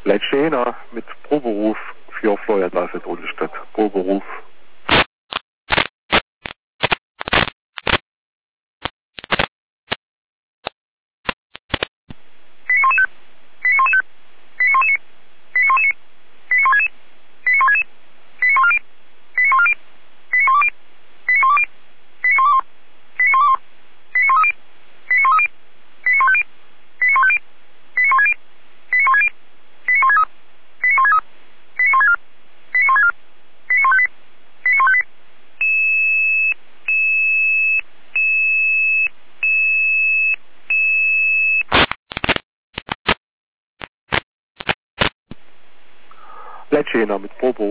Leitsteiner mit Proberuf für Florian David Odenstedt. Proberuf. Leitsteiner mit Proberuf.